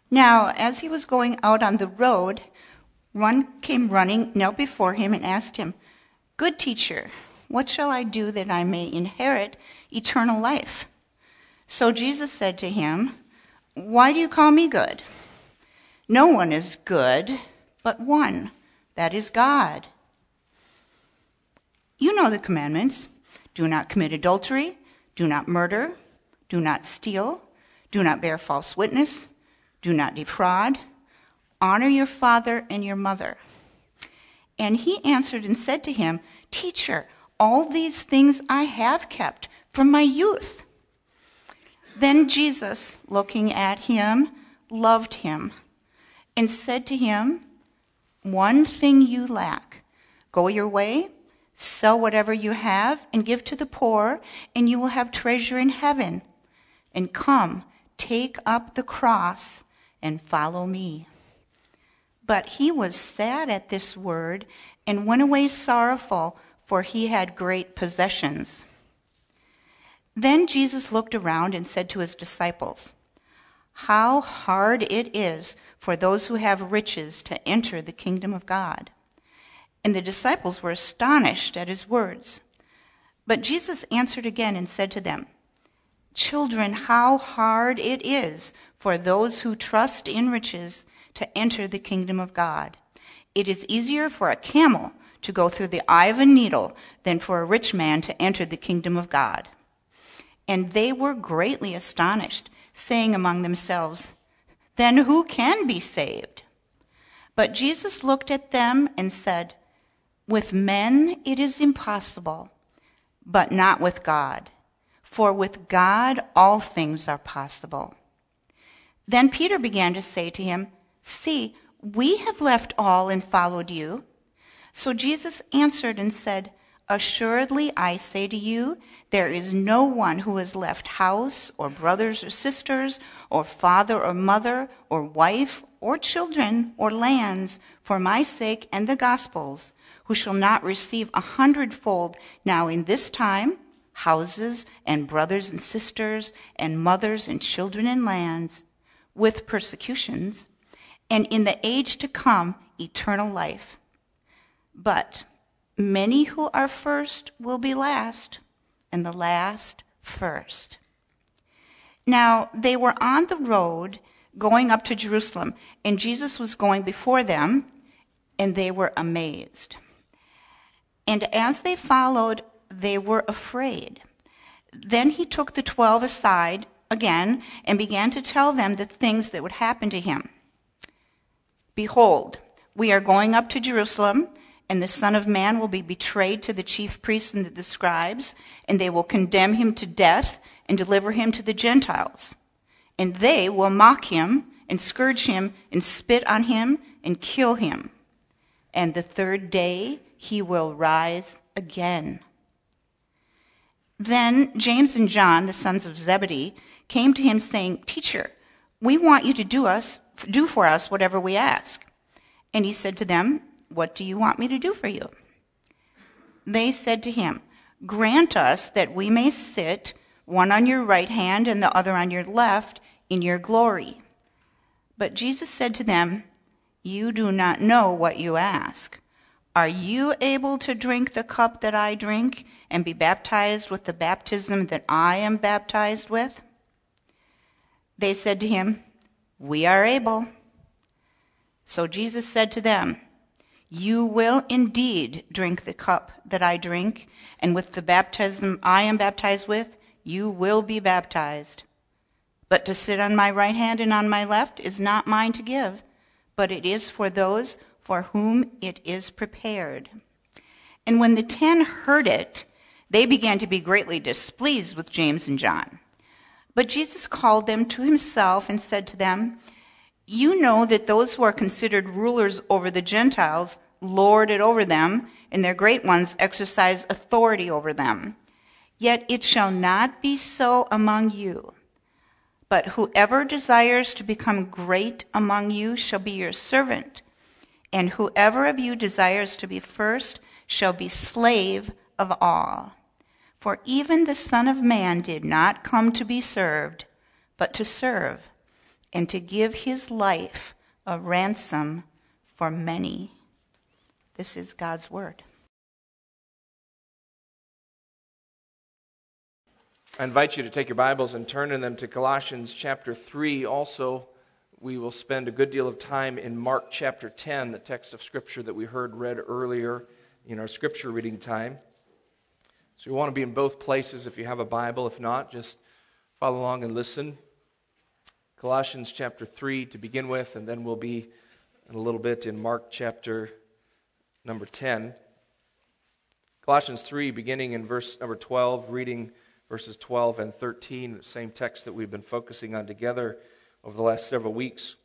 Now, as he was going out on the road, one came running, knelt before him, and asked him, "Good teacher, what shall I do that I may inherit eternal life?" So Jesus said to him, "Why do you call me good? No one is good but one, that is God. You know the commandments. Do not commit adultery, do not murder, do not steal, do not bear false witness, do not defraud, honor your father and your mother." And he answered and said to him, "Teacher, all these things I have kept from my youth." Then Jesus, looking at him, loved him and said to him, "One thing you lack. Go your way, sell whatever you have, and give to the poor, and you will have treasure in heaven. And come, take up the cross and follow me." But he was sad at this word and went away sorrowful, for he had great possessions. Then Jesus looked around and said to his disciples, "How hard it is for those who have riches to enter the kingdom of God." And the disciples were astonished at his words. But Jesus answered again and said to them, "Children, how hard it is for those who trust in riches to enter the kingdom of God. It is easier for a camel to go through the eye of a needle than for a rich man to enter the kingdom of God." And they were greatly astonished, saying among themselves, "Then who can be saved?" But Jesus looked at them and said, "With men it is impossible, but not with God. For with God all things are possible." Then Peter began to say to him, "See, we have left all and followed you." So Jesus answered and said, "Assuredly I say to you, there is no one who has left house or brothers or sisters or father or mother or wife or children or lands for my sake and the gospel's, who shall not receive 100-fold now in this time, houses and brothers and sisters and mothers and children and lands, with persecutions, and in the age to come eternal life. But many who are first will be last, and the last first." Now they were on the road going up to Jerusalem, and Jesus was going before them, and they were amazed. And as they followed, they were afraid. Then he took the 12 aside again and began to tell them the things that would happen to him. "Behold, we are going up to Jerusalem, and the Son of Man will be betrayed to the chief priests and the scribes, and they will condemn him to death and deliver him to the Gentiles. And they will mock him and scourge him and spit on him and kill him. And the third day he will rise again." Then James and John, the sons of Zebedee, came to him saying, "Teacher, we want you to do for us whatever we ask." And he said to them, "What do you want me to do for you?" They said to him, "Grant us that we may sit, one on your right hand and the other on your left, in your glory." But Jesus said to them, "You do not know what you ask. Are you able to drink the cup that I drink and be baptized with the baptism that I am baptized with?" They said to him, "We are able." So Jesus said to them, "You will indeed drink the cup that I drink, and with the baptism I am baptized with, you will be baptized. But to sit on my right hand and on my left is not mine to give, but it is for those for whom it is prepared." And when the 10 heard it, they began to be greatly displeased with James and John. But Jesus called them to himself and said to them, "You know that those who are considered rulers over the Gentiles lord it over them, and their great ones exercise authority over them. Yet it shall not be so among you. But whoever desires to become great among you shall be your servant, and whoever of you desires to be first shall be slave of all. For even the Son of Man did not come to be served, but to serve, and to give his life a ransom for many. This is God's word. I invite you to take your Bibles and turn in them to Colossians chapter 3. Also, we will spend a good deal of time in Mark chapter 10, the text of Scripture that we heard read earlier in our Scripture reading time. So you want to be in both places if you have a Bible. If not, just follow along and listen. Colossians chapter 3 to begin with, and then we'll be in a little bit in Mark chapter number 10. Colossians 3, beginning in verse number 12, reading verses 12 and 13, the same text that we've been focusing on together over the last several weeks.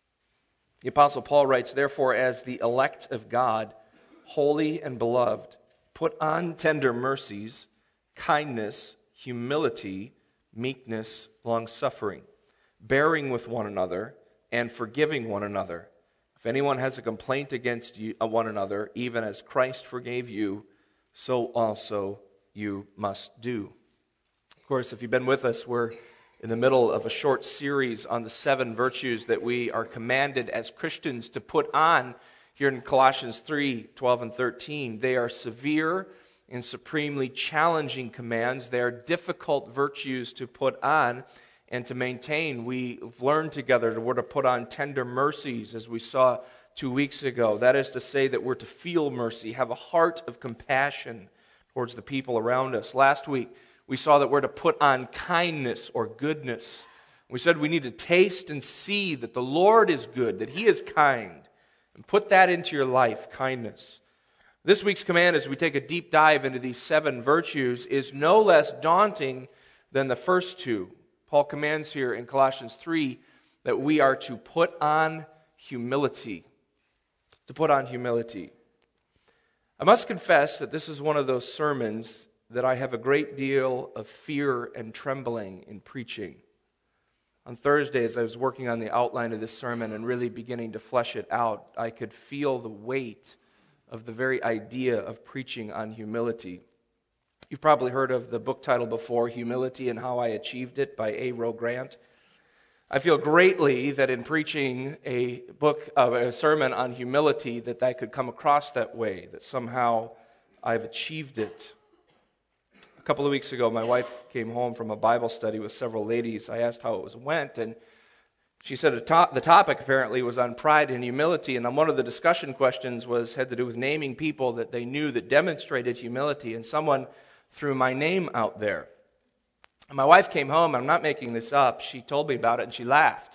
The Apostle Paul writes, "Therefore, as the elect of God, holy and beloved, put on tender mercies, kindness, humility, meekness, long-suffering, bearing with one another, and forgiving one another. If anyone has a complaint against one another, even as Christ forgave you, so also you must do." Of course, if you've been with us, we're in the middle of a short series on the 7 virtues that we are commanded as Christians to put on here in Colossians 3, 12 and 13. They are severe and supremely challenging commands. They are difficult virtues to put on and to maintain. We've learned together that we're to put on tender mercies, as we saw 2 weeks ago. That is to say that we're to feel mercy, have a heart of compassion towards the people around us. Last week, we saw that we're to put on kindness or goodness. We said we need to taste and see that the Lord is good, that He is kind, and put that into your life, kindness. This week's command, as we take a deep dive into these 7 virtues, is no less daunting than the first 2. Paul commands here in Colossians 3 that we are to put on humility. To put on humility. I must confess that this is one of those sermons that I have a great deal of fear and trembling in preaching. On Thursday, as I was working on the outline of this sermon and really beginning to flesh it out, I could feel the weight of the very idea of preaching on humility. You've probably heard of the book title before, Humility and How I Achieved It by A. Rowe Grant. I feel greatly that in preaching a sermon on humility that could come across that way, that somehow I've achieved it. A couple of weeks ago, my wife came home from a Bible study with several ladies. I asked how it went, and she said the topic apparently was on pride and humility, and one of the discussion questions had to do with naming people that they knew that demonstrated humility, and someone threw my name out there. And my wife came home, I'm not making this up, she told me about it, and she laughed.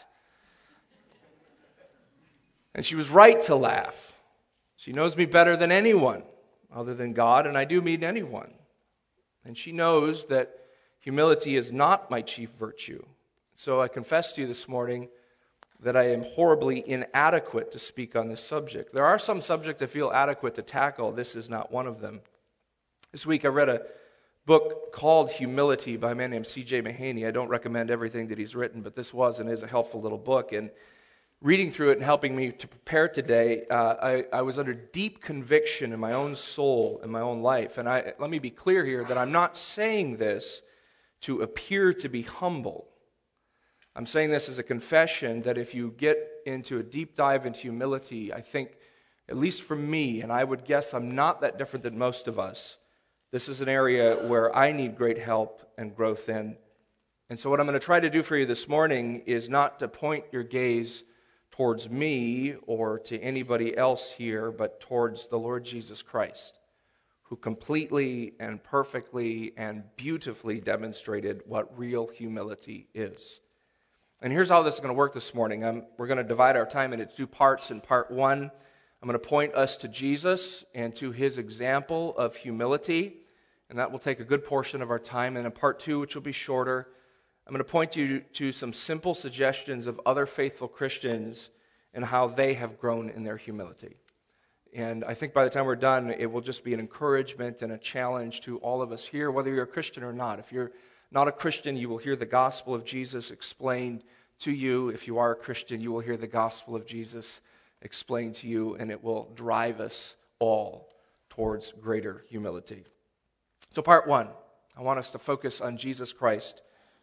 And she was right to laugh. She knows me better than anyone, other than God, and I do mean anyone. And she knows that humility is not my chief virtue. So I confess to you this morning that I am horribly inadequate to speak on this subject. There are some subjects I feel adequate to tackle. This is not one of them. This week I read a book called Humility by a man named C.J. Mahaney. I don't recommend everything that he's written, but this was and is a helpful little book. And reading through it and helping me to prepare today, I was under deep conviction in my own soul, in my own life. And let me be clear here that I'm not saying this to appear to be humble. I'm saying this as a confession that if you get into a deep dive into humility, I think, at least for me, and I would guess I'm not that different than most of us, this is an area where I need great help and growth in. And so what I'm going to try to do for you this morning is not to point your gaze towards me or to anybody else here, but towards the Lord Jesus Christ, who completely and perfectly and beautifully demonstrated what real humility is. And here's how this is going to work this morning. We're going to divide our time into 2 parts. In part 1, I'm going to point us to Jesus and to His example of humility, and that will take a good portion of our time. And in part 2, which will be shorter, I'm going to point you to some simple suggestions of other faithful Christians and how they have grown in their humility. And I think by the time we're done, it will just be an encouragement and a challenge to all of us here, whether you're a Christian or not. If you're not a Christian, you will hear the gospel of Jesus explained to you. If you are a Christian, you will hear the gospel of Jesus explained to you, and it will drive us all towards greater humility. So part 1, I want us to focus on Jesus Christ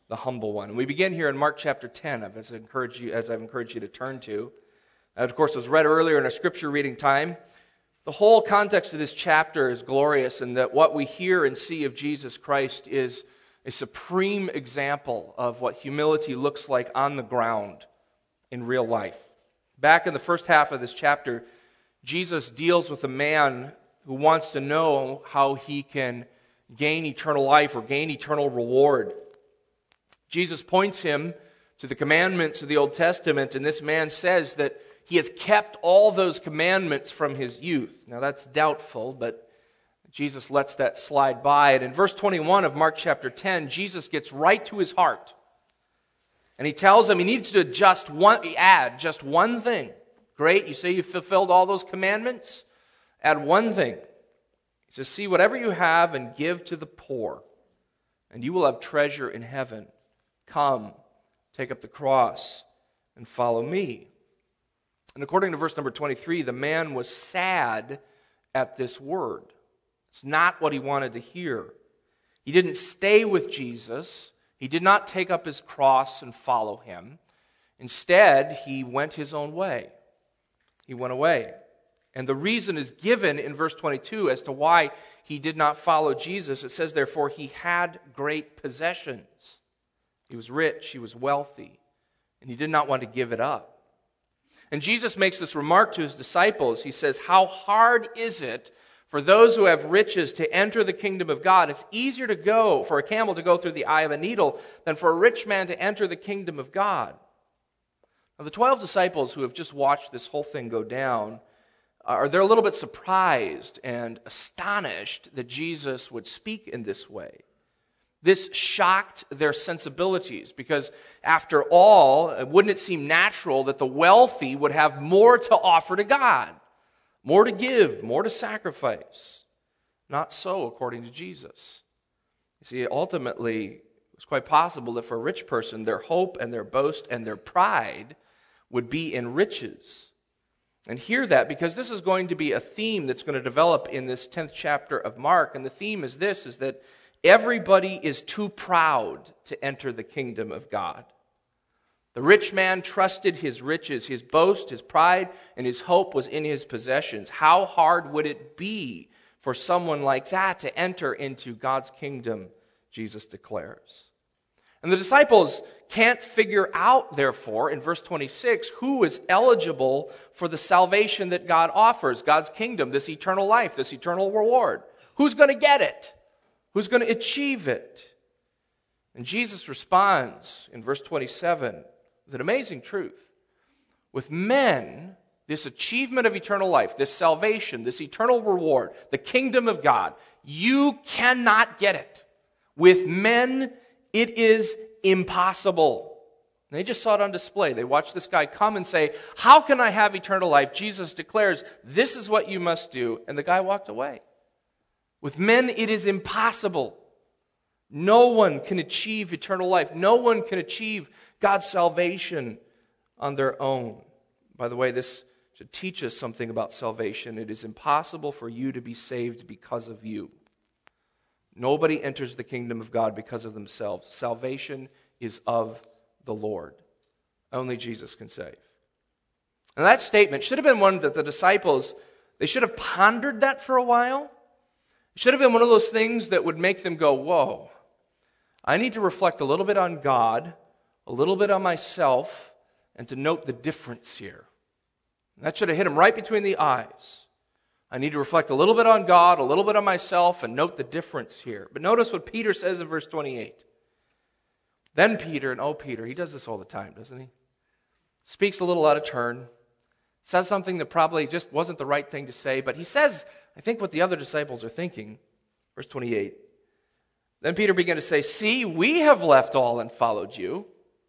the humble one. And we begin here in Mark chapter 10, as I've encouraged you to turn to. That, of course, was read earlier in our scripture reading time. The whole context of this chapter is glorious in that what we hear and see of Jesus Christ is a supreme example of what humility looks like on the ground in real life. Back in the first half of this chapter, Jesus deals with a man who wants to know how he can gain eternal life or gain eternal reward. Jesus points him to the commandments of the Old Testament, and this man says that he has kept all those commandments from his youth. Now that's doubtful, but Jesus lets that slide by. And in verse 21 of Mark chapter 10, Jesus gets right to his heart. And he tells him he needs to add just one thing. Great, you say you've fulfilled all those commandments? Add one thing. He says, see, whatever you have and give to the poor, and you will have treasure in heaven. Come, take up the cross, and follow me. And according to verse number 23, the man was sad at this word. It's not what he wanted to hear. He didn't stay with Jesus. He did not take up his cross and follow him. Instead, he went his own way. He went away. And the reason is given in verse 22 as to why he did not follow Jesus. It says, therefore, he had great possessions. He was rich, he was wealthy, and he did not want to give it up. And Jesus makes this remark to his disciples. He says, how hard is it for those who have riches to enter the kingdom of God? It's easier for a camel to go through the eye of a needle than for a rich man to enter the kingdom of God. Now, the 12 disciples who have just watched this whole thing go down, they're a little bit surprised and astonished that Jesus would speak in this way. This shocked their sensibilities because, after all, wouldn't it seem natural that the wealthy would have more to offer to God, more to give, more to sacrifice? Not so, according to Jesus. You see, ultimately, it was quite possible that for a rich person, their hope and their boast and their pride would be in riches. And hear that, because this is going to be a theme that's going to develop in this 10th chapter of Mark. And the theme is this, is that everybody is too proud to enter the kingdom of God. The rich man trusted his riches, his boast, his pride, and his hope was in his possessions. How hard would it be for someone like that to enter into God's kingdom, Jesus declares. And the disciples can't figure out, therefore, in verse 26, who is eligible for the salvation that God offers, God's kingdom, this eternal life, this eternal reward. Who's going to get it? Who's going to achieve it? And Jesus responds in verse 27 with an amazing truth. With men, this achievement of eternal life, this salvation, this eternal reward, the kingdom of God, you cannot get it. With men, it is impossible. And they just saw it on display. They watched this guy come and say, how can I have eternal life? Jesus declares, this is what you must do. And the guy walked away. With men, it is impossible. No one can achieve eternal life. No one can achieve God's salvation on their own. By the way, this should teach us something about salvation. It is impossible for you to be saved because of you. Nobody enters the kingdom of God because of themselves. Salvation is of the Lord. Only Jesus can save. And that statement should have been one that the disciples, they should have pondered that for a while. It should have been one of those things that would make them go, whoa, I need to reflect a little bit on God, a little bit on myself, and to note the difference here. And that should have hit them right between the eyes. I need to reflect a little bit on God, a little bit on myself, and note the difference here. But notice what Peter says in verse 28. Then Peter, and Peter, he does this all the time, doesn't he? Speaks a little out of turn, says something that probably just wasn't the right thing to say, but he says, I think, what the other disciples are thinking. Verse 28. Then Peter began to say, see, we have left all and followed you.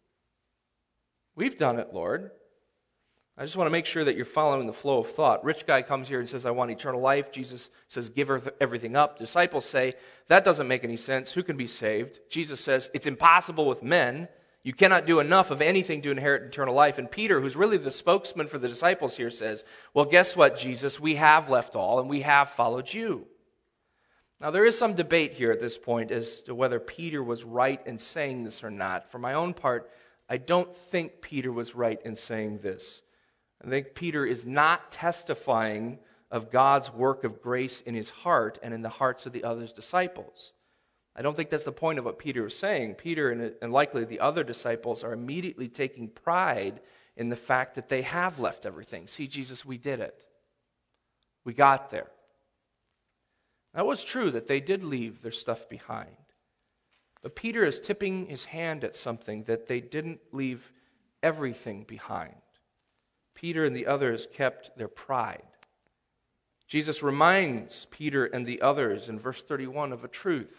We've done it, Lord. I just want to make sure that you're following the flow of thought. Rich guy comes here and says, I want eternal life. Jesus says, give everything up. Disciples say, that doesn't make any sense. Who can be saved? Jesus says, it's impossible with men. You cannot do enough of anything to inherit eternal life. And Peter, who's really the spokesman for the disciples here, says, well, guess what, Jesus? We have left all and we have followed you. Now, there is some debate here at this point as to whether Peter was right in saying this or not. For my own part, I don't think Peter was right in saying this. I think Peter is not testifying of God's work of grace in his heart and in the hearts of the other disciples. I don't think that's the point of what Peter is saying. Peter and likely the other disciples are immediately taking pride in the fact that they have left everything. See, Jesus, we did it. We got there. Now, it was true that they did leave their stuff behind. But Peter is tipping his hand at something, that they didn't leave everything behind. Peter and the others kept their pride. Jesus reminds Peter and the others in verse 31 of a truth.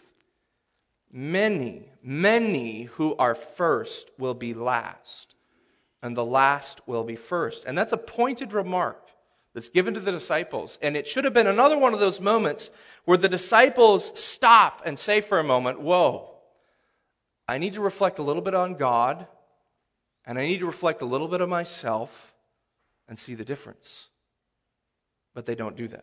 Many who are first will be last, and the last will be first. And that's a pointed remark that's given to the disciples. And it should have been another one of those moments where the disciples stop and say for a moment, whoa, I need to reflect a little bit on God, and I need to reflect a little bit of myself and see the difference. But they don't do that.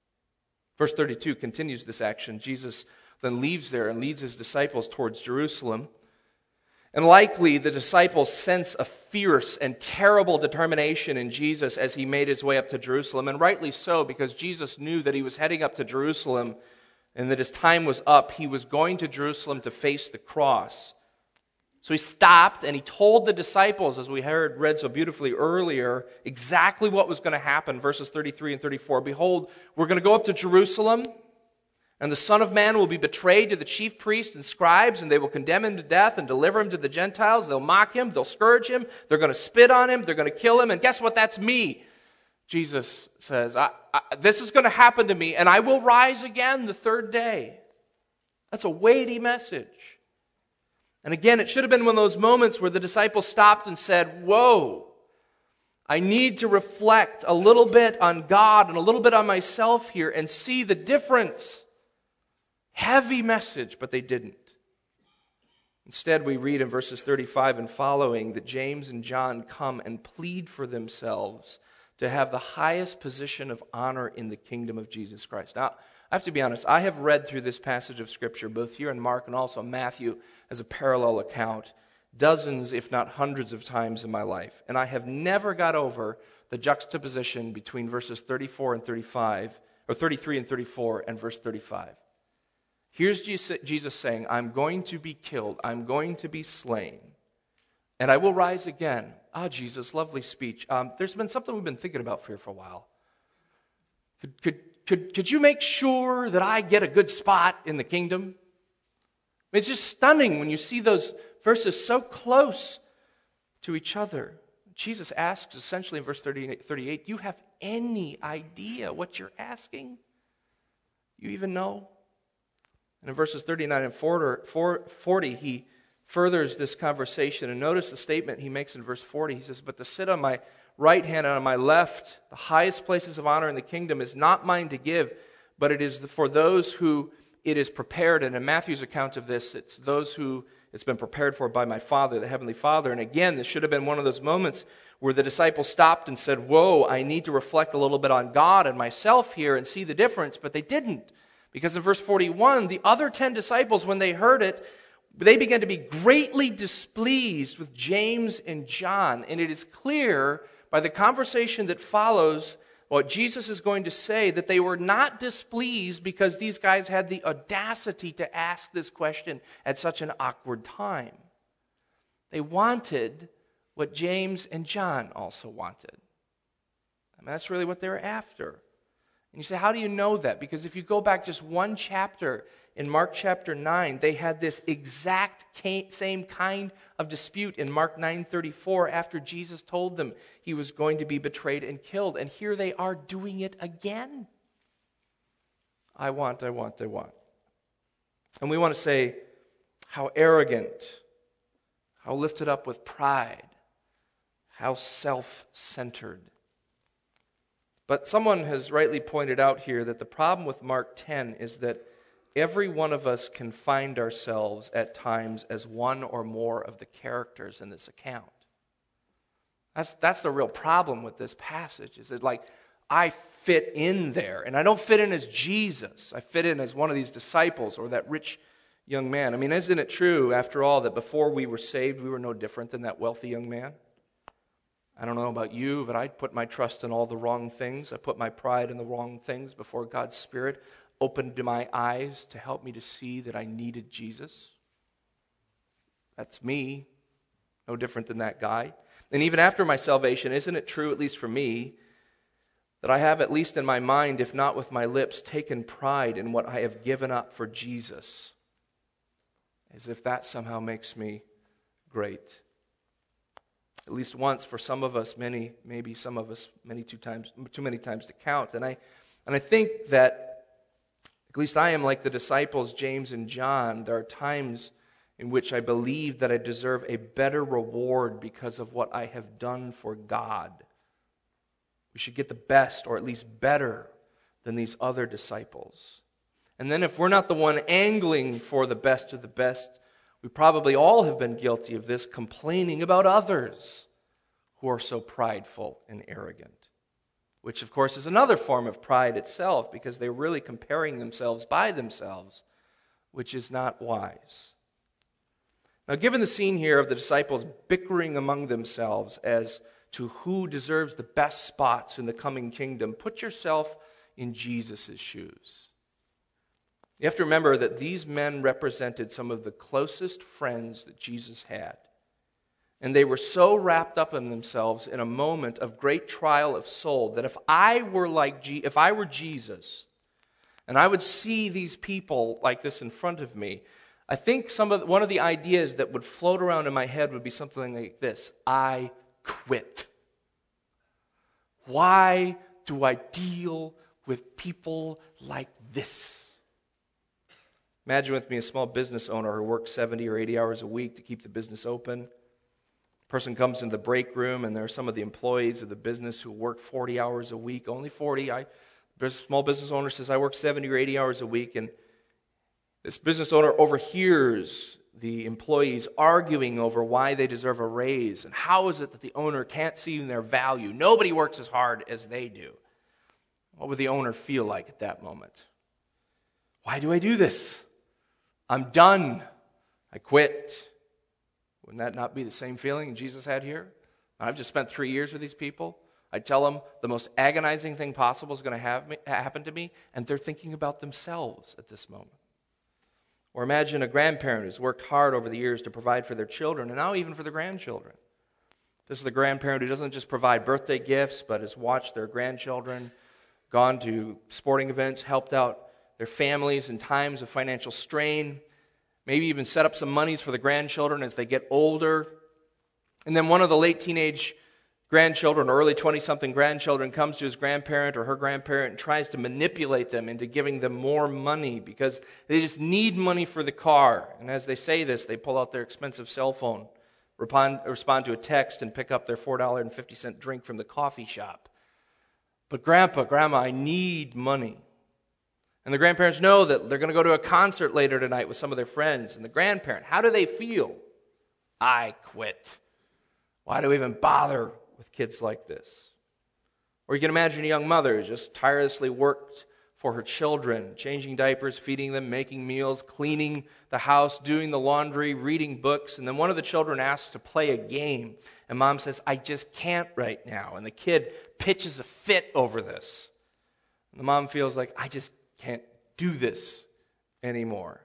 Verse 32 continues this action. Jesus then leaves there and leads his disciples towards Jerusalem. And likely the disciples sense a fierce and terrible determination in Jesus as he made his way up to Jerusalem. And rightly so, because Jesus knew that he was heading up to Jerusalem and that his time was up. He was going to Jerusalem to face the cross. So he stopped and he told the disciples, as we read so beautifully earlier, exactly what was going to happen. Verses 33 and 34. Behold, we're going to go up to Jerusalem, and the Son of Man will be betrayed to the chief priests and scribes, and they will condemn him to death and deliver him to the Gentiles. They'll mock him, they'll scourge him, they're going to spit on him, they're going to kill him, and guess what? That's me. Jesus says, this is going to happen to me, and I will rise again the third day. That's a weighty message. And again, it should have been one of those moments where the disciples stopped and said, whoa, I need to reflect a little bit on God and a little bit on myself here and see the difference. Heavy message, but they didn't. Instead, we read in verses 35 and following that James and John come and plead for themselves to have the highest position of honor in the kingdom of Jesus Christ. Now, I have to be honest, I have read through this passage of Scripture, both here in Mark and also Matthew, as a parallel account, dozens, if not hundreds of times in my life. And I have never got over the juxtaposition between verses 34 and 35, or 33 and 34, and verse 35. Here's Jesus saying, I'm going to be killed, I'm going to be slain, and I will rise again. Jesus, lovely speech. There's been something we've been thinking about here for a while. Could you make sure that I get a good spot in the kingdom? I mean, it's just stunning when you see those verses so close to each other. Jesus asks essentially in verse 38, do you have any idea what you're asking? You even know? And in verses 39 and 40, he furthers this conversation. And notice the statement he makes in verse 40. He says, but to sit on my right hand and on my left, the highest places of honor in the kingdom, is not mine to give, but it is for those who it is prepared. And in Matthew's account of this, it's those who it's been prepared for by my Father, the Heavenly Father. And again, this should have been one of those moments where the disciples stopped and said, whoa, I need to reflect a little bit on God and myself here and see the difference. But they didn't. Because in verse 41, the other 10 disciples, when they heard it, they began to be greatly displeased with James and John. And it is clear by the conversation that follows what Jesus is going to say that they were not displeased because these guys had the audacity to ask this question at such an awkward time. They wanted what James and John also wanted. I mean, that's really what they were after. And you say, how do you know that? Because if you go back just one chapter in Mark chapter 9, they had this exact same kind of dispute in Mark 9:34 after Jesus told them he was going to be betrayed and killed. And here they are doing it again. I want. And we want to say how arrogant, how lifted up with pride, how self-centered. But someone has rightly pointed out here that the problem with Mark 10 is that every one of us can find ourselves at times as one or more of the characters in this account. That's the real problem with this passage, is that like I fit in there. And I don't fit in as Jesus. I fit in as one of these disciples or that rich young man. I mean, isn't it true, after all, that before we were saved, we were no different than that wealthy young man? I don't know about you, but I put my trust in all the wrong things. I put my pride in the wrong things before God's Spirit opened my eyes to help me to see that I needed Jesus. That's me, no different than that guy. And even after my salvation, isn't it true, at least for me, that I have, at least in my mind, if not with my lips, taken pride in what I have given up for Jesus, as if that somehow makes me great. At least once for some of us, maybe some of us too many times to count. And I think that, at least I am like the disciples, James and John. There are times in which I believe that I deserve a better reward because of what I have done for God. We should get the best, or at least better, than these other disciples. And then if we're not the one angling for the best of the best, we probably all have been guilty of this, complaining about others who are so prideful and arrogant. Which, of course, is another form of pride itself, because they're really comparing themselves by themselves, which is not wise. Now, given the scene here of the disciples bickering among themselves as to who deserves the best spots in the coming kingdom, put yourself in Jesus' shoes. You have to remember that these men represented some of the closest friends that Jesus had. And they were so wrapped up in themselves in a moment of great trial of soul that if I were Jesus, and I would see these people like this in front of me, I think one of the ideas that would float around in my head would be something like this: I quit. Why do I deal with people like this? Imagine with me a small business owner who works 70 or 80 hours a week to keep the business open. A person comes into the break room, and there are some of the employees of the business who work 40 hours a week, only 40. Small business owner says, I work 70 or 80 hours a week, and this business owner overhears the employees arguing over why they deserve a raise, and how is it that the owner can't see their value? Nobody works as hard as they do. What would the owner feel like at that moment? Why do I do this? I'm done. I quit. Wouldn't that not be the same feeling Jesus had here? I've just spent 3 years with these people. I tell them the most agonizing thing possible is going to happen to me, and they're thinking about themselves at this moment. Or imagine a grandparent who's worked hard over the years to provide for their children, and now even for their grandchildren. This is the grandparent who doesn't just provide birthday gifts, but has watched their grandchildren, gone to sporting events, helped out their families in times of financial strain, maybe even set up some monies for the grandchildren as they get older. And then one of the late teenage grandchildren or early 20-something grandchildren comes to his grandparent or her grandparent and tries to manipulate them into giving them more money because they just need money for the car. And as they say this, they pull out their expensive cell phone, respond to a text, and pick up their $4.50 drink from the coffee shop. But Grandpa, Grandma, I need money. And the grandparents know that they're going to go to a concert later tonight with some of their friends. And the grandparent, how do they feel? I quit. Why do we even bother with kids like this? Or you can imagine a young mother who just tirelessly worked for her children, changing diapers, feeding them, making meals, cleaning the house, doing the laundry, reading books. And then one of the children asks to play a game. And mom says, I just can't right now. And the kid pitches a fit over this. And the mom feels like, I just can't do this anymore.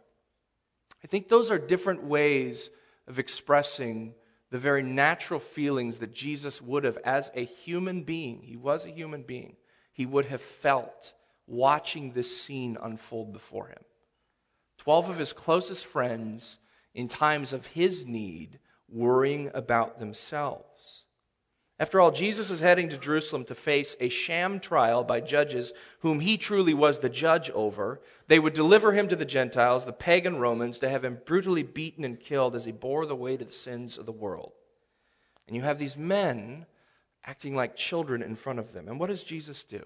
I think those are different ways of expressing the very natural feelings that Jesus would have, as a human being, he was a human being, he would have felt watching this scene unfold before him. 12 of his closest friends, in times of his need, worrying about themselves. After all, Jesus is heading to Jerusalem to face a sham trial by judges whom he truly was the judge over. They would deliver him to the Gentiles, the pagan Romans, to have him brutally beaten and killed as he bore the weight of the sins of the world. And you have these men acting like children in front of them. And what does Jesus do?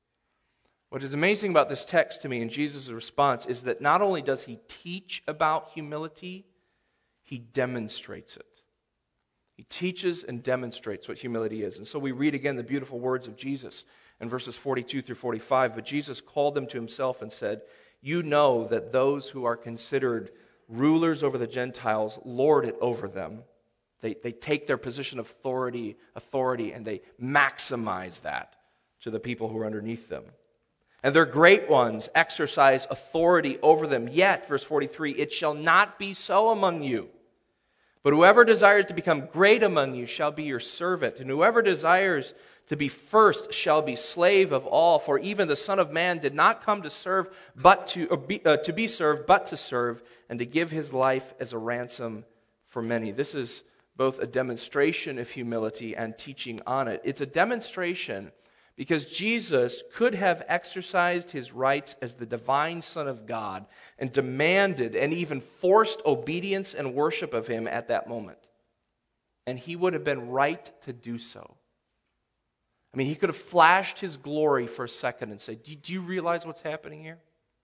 What is amazing about this text to me and Jesus' response is that not only does he teach about humility, he demonstrates it. He teaches and demonstrates what humility is. And so we read again the beautiful words of Jesus in verses 42 through 45. But Jesus called them to himself and said, "You know that those who are considered rulers over the Gentiles lord it over them." They take their position of authority, and they maximize that to the people who are underneath them. And their great ones exercise authority over them. Yet, verse 43, "It shall not be so among you. But whoever desires to become great among you shall be your servant. And whoever desires to be first shall be slave of all. For even the Son of Man did not come to serve, to be served, but to serve, and to give his life as a ransom for many." This is both a demonstration of humility and teaching on it. It's a demonstration because Jesus could have exercised his rights as the divine Son of God and demanded and even forced obedience and worship of him at that moment. And he would have been right to do so. I mean, he could have flashed his glory for a second and said, do you realize what's happening here?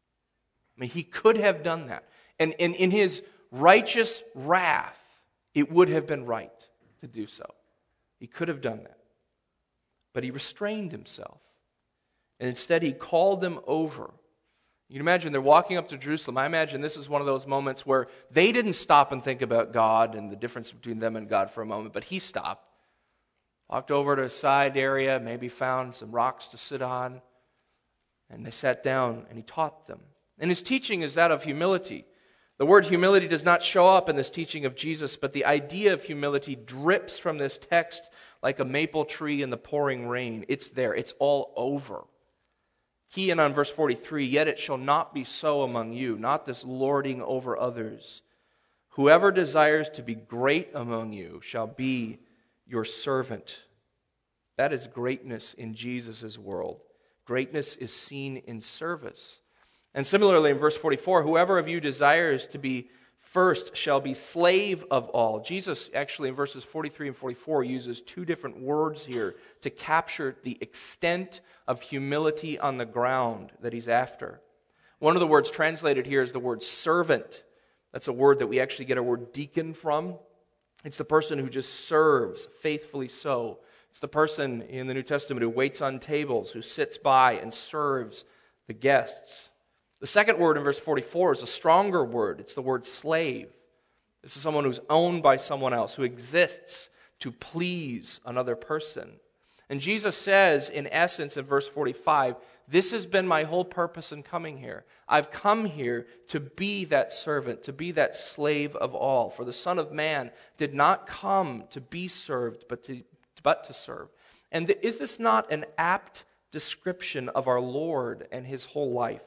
I mean, he could have done that. And in his righteous wrath, it would have been right to do so. He could have done that. But he restrained himself. And instead he called them over. You can imagine they're walking up to Jerusalem. I imagine this is one of those moments where they didn't stop and think about God and the difference between them and God for a moment, but he stopped. Walked over to a side area, maybe found some rocks to sit on, and they sat down and he taught them. And his teaching is that of humility. The word humility does not show up in this teaching of Jesus, but the idea of humility drips from this text like a maple tree in the pouring rain. It's there. It's all over. Key in on verse 43, "Yet it shall not be so among you," not this lording over others. "Whoever desires to be great among you shall be your servant." That is greatness in Jesus' world. Greatness is seen in service. And similarly in verse 44, "Whoever of you desires to be first shall be slave of all." Jesus actually in verses 43 and 44 uses two different words here to capture the extent of humility on the ground that he's after. One of the words translated here is the word servant. That's a word that we actually get our word deacon from. It's the person who just serves faithfully so. It's the person in the New Testament who waits on tables, who sits by and serves the guests. The second word in verse 44 is a stronger word. It's the word slave. This is someone who's owned by someone else, who exists to please another person. And Jesus says, in essence, in verse 45, "This has been my whole purpose in coming here. I've come here to be that servant, to be that slave of all. For the Son of Man did not come to be served, but to serve." And is this not an apt description of our Lord and his whole life?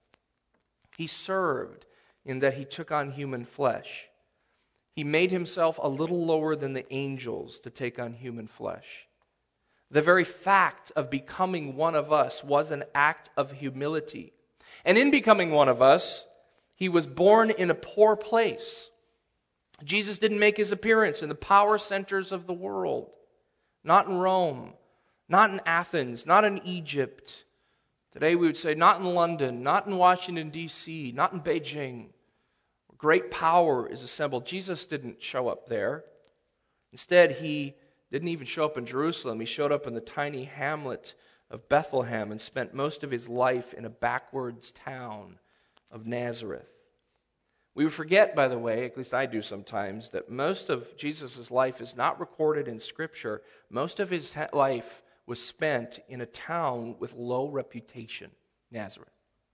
He served in that he took on human flesh. He made himself a little lower than the angels to take on human flesh. The very fact of becoming one of us was an act of humility. And in becoming one of us, he was born in a poor place. Jesus didn't make his appearance in the power centers of the world. Not in Rome, not in Athens, not in Egypt. Today we would say not in London, not in Washington, D.C., not in Beijing. Great power is assembled. Jesus didn't show up there. Instead, he didn't even show up in Jerusalem. He showed up in the tiny hamlet of Bethlehem and spent most of his life in a backwards town of Nazareth. We forget, by the way, at least I do sometimes, that most of Jesus' life is not recorded in Scripture. Most of his life was spent in a town with low reputation, Nazareth.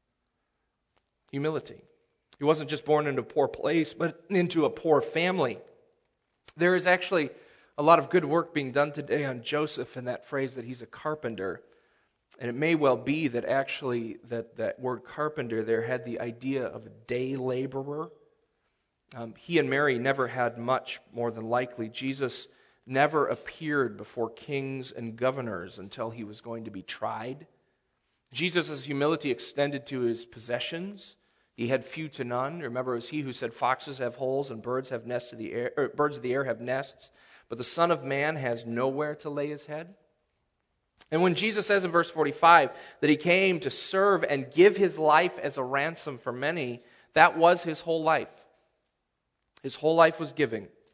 Humility. He wasn't just born into a poor place, but into a poor family. There is actually a lot of good work being done today on Joseph and that phrase that he's a carpenter. And it may well be that actually that word carpenter there had the idea of a day laborer. He and Mary never had much, more than likely. Jesus never appeared before kings and governors until he was going to be tried. Jesus' humility extended to his possessions. He had few to none. Remember, it was he who said, "Foxes have holes and birds of the air have nests, but the Son of Man has nowhere to lay his head." And when Jesus says in verse 45 that he came to serve and give his life as a ransom for many, that was his whole life. His whole life was giving.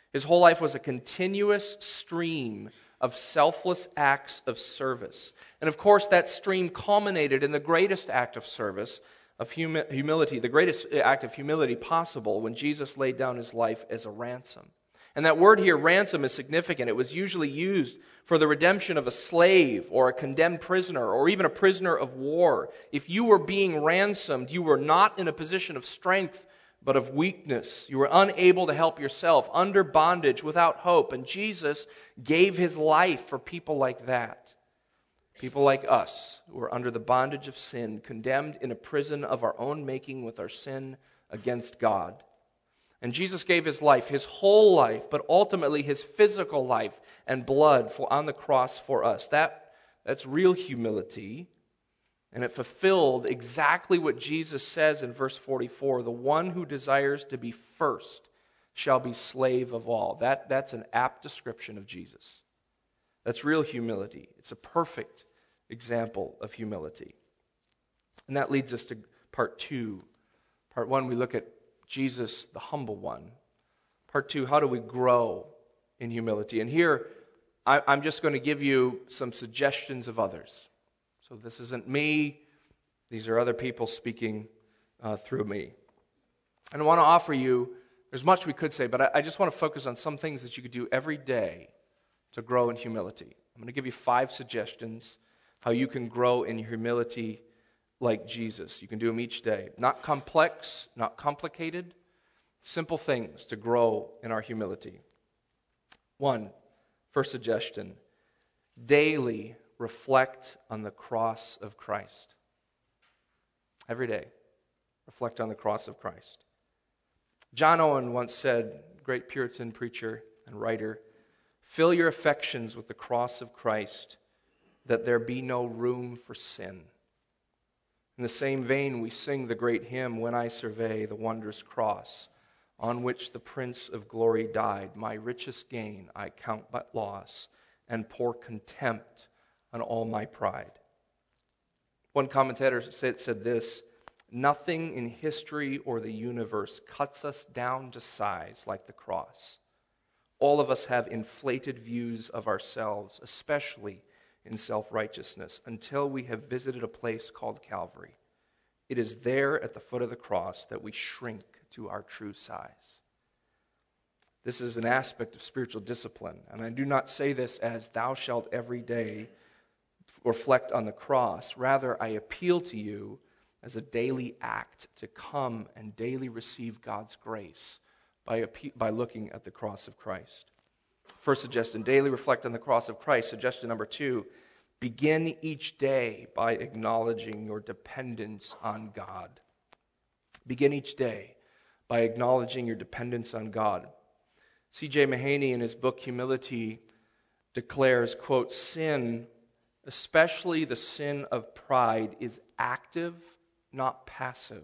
His whole life was a continuous stream of selfless acts of service. And of course, that stream culminated in the greatest act of service, of humility, the greatest act of humility possible when Jesus laid down his life as a ransom. And that word here, ransom, is significant. It was usually used for the redemption of a slave or a condemned prisoner or even a prisoner of war. If you were being ransomed, you were not in a position of strength but of weakness. You were unable to help yourself, under bondage, without hope. And Jesus gave his life for people like that. People like us, who are under the bondage of sin, condemned in a prison of our own making with our sin against God. And Jesus gave his life, his whole life, but ultimately his physical life and blood on the cross for us. That's real humility. And it fulfilled exactly what Jesus says in verse 44, the one who desires to be first shall be slave of all. That's an apt description of Jesus. That's real humility. It's a perfect example of humility. And that leads us to part 2. Part 1, we look at Jesus, the humble one. Part 2, how do we grow in humility? And here, I'm just going to give you some suggestions of others. So this isn't me. These are other people speaking through me. And I want to offer you, there's much we could say, but I just want to focus on some things that you could do every day to grow in humility. I'm going to give you 5 suggestions how you can grow in humility like Jesus. You can do them each day. Not complex, not complicated, simple things to grow in our humility. 1, first suggestion, daily reflect on the cross of Christ. Every day, reflect on the cross of Christ. John Owen once said, great Puritan preacher and writer, fill your affections with the cross of Christ, that there be no room for sin. In the same vein, we sing the great hymn, When I Survey the Wondrous Cross, on which the Prince of Glory died. My richest gain I count but loss, and pour contempt on all my pride. One commentator said this, nothing in history or the universe cuts us down to size like the cross. All of us have inflated views of ourselves, especially in self-righteousness, until we have visited a place called Calvary. It is there at the foot of the cross that we shrink to our true size. This is an aspect of spiritual discipline, and I do not say this as thou shalt every day reflect on the cross. Rather, I appeal to you as a daily act to come and daily receive God's grace by looking at the cross of Christ. First suggestion, daily reflect on the cross of Christ. Suggestion number 2, begin each day by acknowledging your dependence on God. Begin each day by acknowledging your dependence on God. C.J. Mahaney in his book Humility declares, quote, sin, especially the sin of pride, is active, not passive.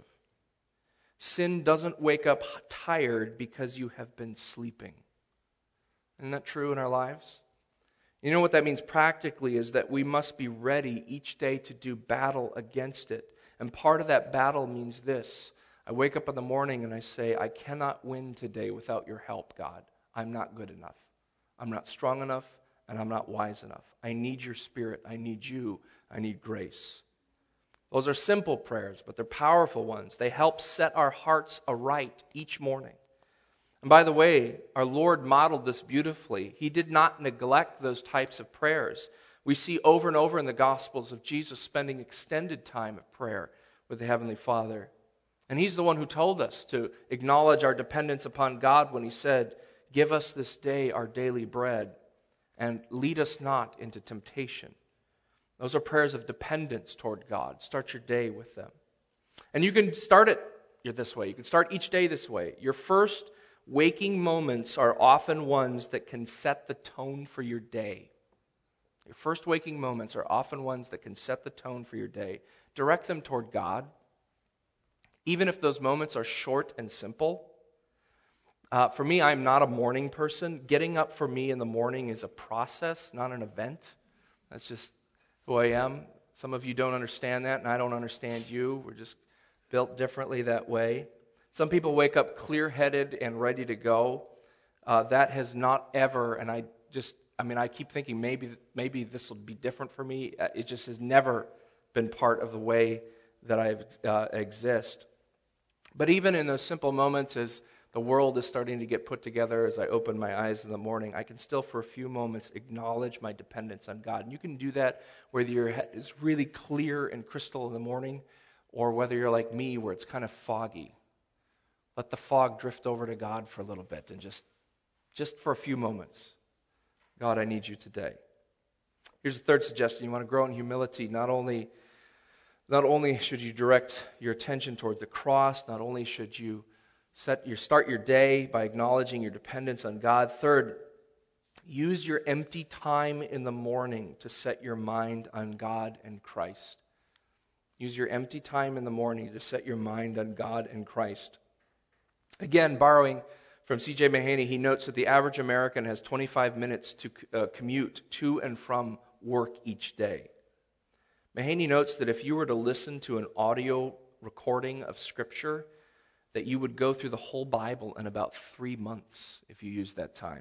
Sin doesn't wake up tired because you have been sleeping. Isn't that true in our lives? You know what that means practically is that we must be ready each day to do battle against it. And part of that battle means this. I wake up in the morning and I say, I cannot win today without your help, God. I'm not good enough. I'm not strong enough, and I'm not wise enough. I need your Spirit. I need you. I need grace. Those are simple prayers, but they're powerful ones. They help set our hearts aright each morning. And by the way, our Lord modeled this beautifully. He did not neglect those types of prayers. We see over and over in the Gospels of Jesus spending extended time of prayer with the Heavenly Father. And He's the one who told us to acknowledge our dependence upon God when He said, give us this day our daily bread and lead us not into temptation. Those are prayers of dependence toward God. Start your day with them. And you can start it this way. You can start each day this way. Your first waking moments are often ones that can set the tone for your day. Your first waking moments are often ones that can set the tone for your day. Direct them toward God. Even if those moments are short and simple. For me, I'm not a morning person. Getting up for me in the morning is a process, not an event. That's just who I am. Some of you don't understand that, and I don't understand you. We're just built differently that way. Some people wake up clear-headed and ready to go. that has not ever, and I keep thinking maybe this will be different for me. It just has never been part of the way that I exist. But even in those simple moments as the world is starting to get put together, as I open my eyes in the morning, I can still for a few moments acknowledge my dependence on God. And you can do that whether your head is really clear and crystal in the morning, or whether you're like me where it's kind of foggy. Let the fog drift over to God for a little bit and just for a few moments. God, I need you today. Here's a third suggestion. You want to grow in humility. Not only should you direct your attention toward the cross, not only should you start your day by acknowledging your dependence on God. Third, use your empty time in the morning to set your mind on God and Christ. Use your empty time in the morning to set your mind on God and Christ. Again, borrowing from C.J. Mahaney, he notes that the average American has 25 minutes to commute to and from work each day. Mahaney notes that if you were to listen to an audio recording of Scripture, that you would go through the whole Bible in about 3 months if you used that time.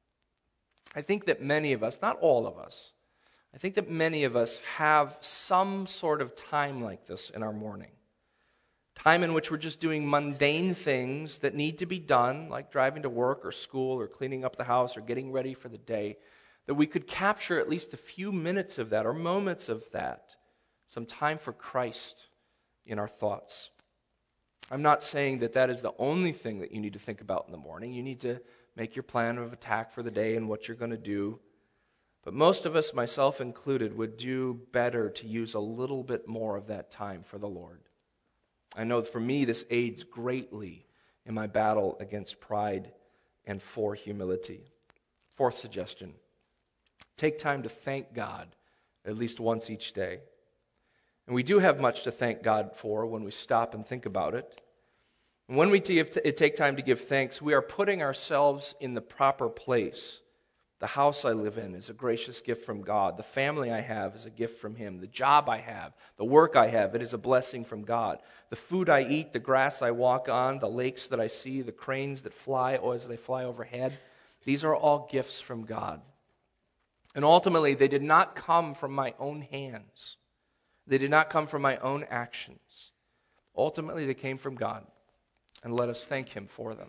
I think that many of us, not all of us, I think that many of us have some sort of time like this in our morning. Time in which we're just doing mundane things that need to be done, like driving to work or school or cleaning up the house or getting ready for the day, that we could capture at least a few minutes of that or moments of that, some time for Christ in our thoughts. I'm not saying that that is the only thing that you need to think about in the morning. You need to make your plan of attack for the day and what you're going to do. But most of us, myself included, would do better to use a little bit more of that time for the Lord. I know for me this aids greatly in my battle against pride and for humility. Fourth suggestion, take time to thank God at least once each day. And we do have much to thank God for when we stop and think about it. And when we take time to give thanks, we are putting ourselves in the proper place. The house I live in is a gracious gift from God. The family I have is a gift from Him. The job I have, the work I have, it is a blessing from God. The food I eat, the grass I walk on, the lakes that I see, the cranes that fly as they fly overhead, these are all gifts from God. And ultimately, they did not come from my own hands. They did not come from my own actions. Ultimately, they came from God. And let us thank Him for them.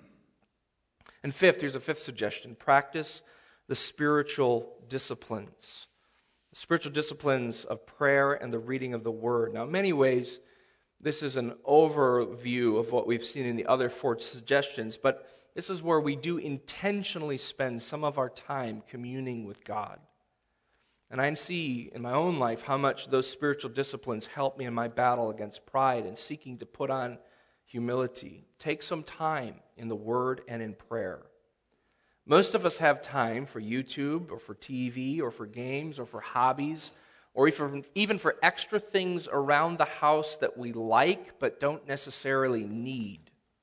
And fifth, here's a fifth suggestion. Practice the spiritual disciplines. The spiritual disciplines of prayer and the reading of the Word. Now, in many ways, this is an overview of what we've seen in the other four suggestions, but this is where we do intentionally spend some of our time communing with God. And I see in my own life how much those spiritual disciplines help me in my battle against pride and seeking to put on humility. Take some time in the Word and in prayer. Most of us have time for YouTube or for TV or for games or for hobbies or even for extra things around the house that we like but don't necessarily need.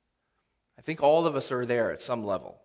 I think all of us are there at some level.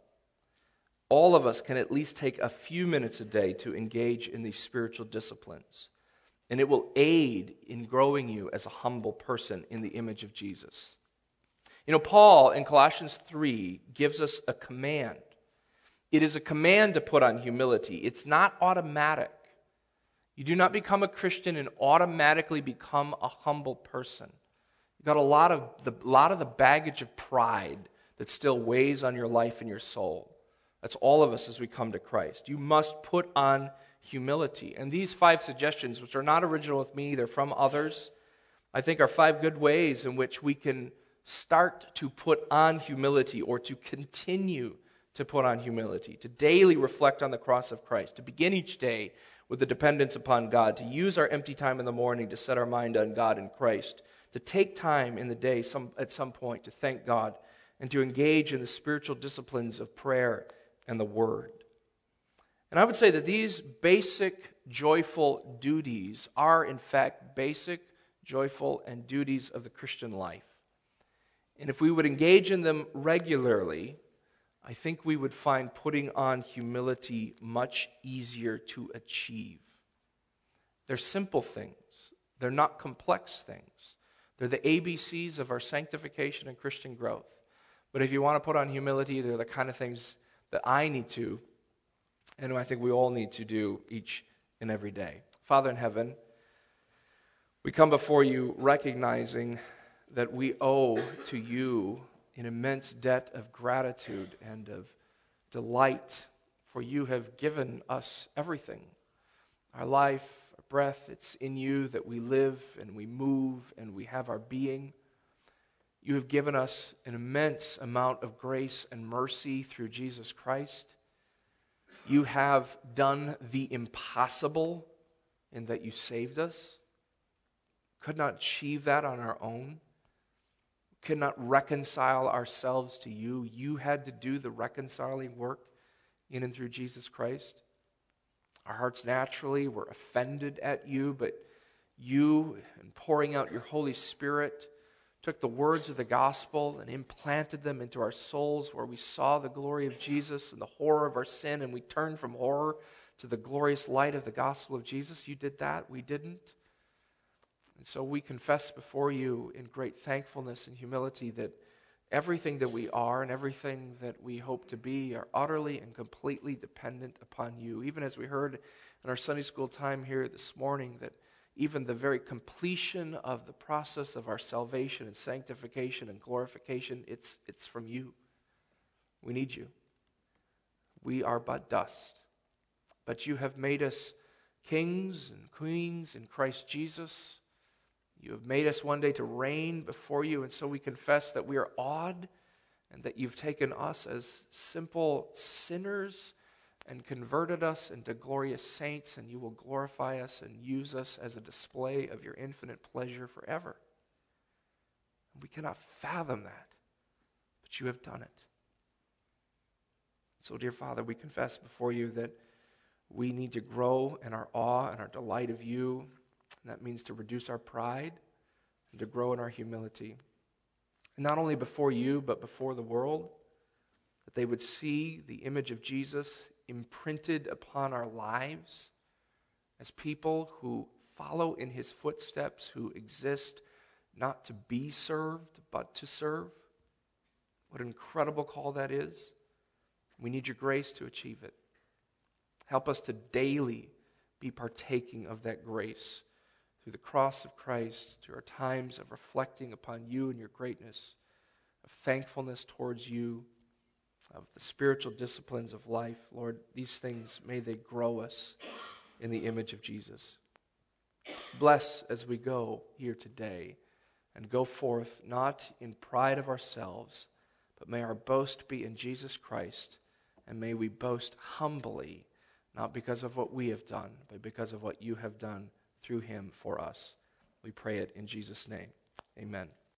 All of us can at least take a few minutes a day to engage in these spiritual disciplines. And it will aid in growing you as a humble person in the image of Jesus. You know, Paul in Colossians 3 gives us a command. It is a command to put on humility. It's not automatic. You do not become a Christian and automatically become a humble person. You've got a lot of the baggage of pride that still weighs on your life and your soul. That's all of us as we come to Christ. You must put on humility. And these 5 suggestions, which are not original with me, they're from others, I think are 5 good ways in which we can start to put on humility or to continue to put on humility, to daily reflect on the cross of Christ, to begin each day with the dependence upon God, to use our empty time in the morning to set our mind on God and Christ, to take time in the day at some point to thank God, and to engage in the spiritual disciplines of prayer and the Word. And I would say that these basic, joyful duties are, in fact, basic, joyful, and duties of the Christian life. And if we would engage in them regularly, I think we would find putting on humility much easier to achieve. They're simple things. They're not complex things. They're the ABCs of our sanctification and Christian growth. But if you want to put on humility, they're the kind of things that I need to, and I think we all need to do each and every day. Father in heaven, we come before you recognizing that we owe to you an immense debt of gratitude and of delight, for you have given us everything. Our life, our breath, it's in you that we live and we move and we have our being. You have given us an immense amount of grace and mercy through Jesus Christ. You have done the impossible in that you saved us. Could not achieve that on our own. Could not reconcile ourselves to you. You had to do the reconciling work in and through Jesus Christ. Our hearts naturally were offended at you, but you, in pouring out your Holy Spirit, took the words of the gospel and implanted them into our souls, where we saw the glory of Jesus and the horror of our sin, and we turned from horror to the glorious light of the gospel of Jesus. You did that. We didn't. And so we confess before you in great thankfulness and humility that everything that we are and everything that we hope to be are utterly and completely dependent upon you. Even as we heard in our Sunday school time here this morning, that even the very completion of the process of our salvation and sanctification and glorification, it's from you. We need you. We are but dust. But you have made us kings and queens in Christ Jesus. You have made us one day to reign before you, and so we confess that we are awed and that you've taken us as simple sinners and converted us into glorious saints, and you will glorify us and use us as a display of your infinite pleasure forever. We cannot fathom that, but you have done it. So, dear Father, we confess before you that we need to grow in our awe and our delight of you. And that means to reduce our pride and to grow in our humility. And not only before you, but before the world, that they would see the image of Jesus imprinted upon our lives as people who follow in his footsteps, who exist not to be served, but to serve. What an incredible call that is. We need your grace to achieve it. Help us to daily be partaking of that grace through the cross of Christ, through our times of reflecting upon you and your greatness, of thankfulness towards you, of the spiritual disciplines of life. Lord, these things, may they grow us in the image of Jesus. Bless as we go here today and go forth not in pride of ourselves, but may our boast be in Jesus Christ, and may we boast humbly, not because of what we have done, but because of what you have done through him for us. We pray it in Jesus' name. Amen.